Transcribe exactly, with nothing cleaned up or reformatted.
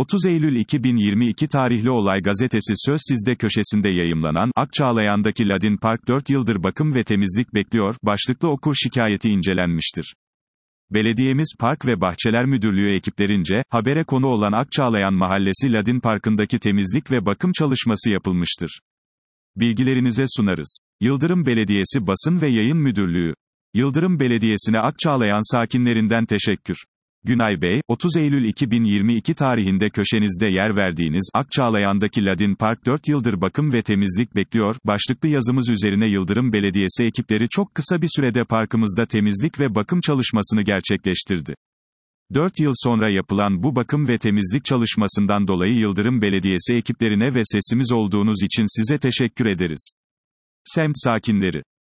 otuz Eylül iki bin yirmi iki tarihli Olay Gazetesi Söz Sizde köşesinde yayımlanan, Akçaalayan'daki Ladin Park dört yıldır bakım ve temizlik bekliyor, başlıklı okur şikayeti incelenmiştir. Belediyemiz Park ve Bahçeler Müdürlüğü ekiplerince, habere konu olan Akçaalayan Mahallesi Ladin Parkı'ndaki temizlik ve bakım çalışması yapılmıştır. Bilgilerinize sunarız. Yıldırım Belediyesi Basın ve Yayın Müdürlüğü. Yıldırım Belediyesi'ne Akçaalayan sakinlerinden teşekkür. Günay Bey, otuz Eylül iki bin yirmi iki tarihinde köşenizde yer verdiğiniz, Akçaalayan'daki Ladin Park dört yıldır bakım ve temizlik bekliyor, başlıklı yazımız üzerine Yıldırım Belediyesi ekipleri çok kısa bir sürede parkımızda temizlik ve bakım çalışmasını gerçekleştirdi. dört yıl sonra yapılan bu bakım ve temizlik çalışmasından dolayı Yıldırım Belediyesi ekiplerine ve sesimiz olduğunuz için size teşekkür ederiz. Semt sakinleri.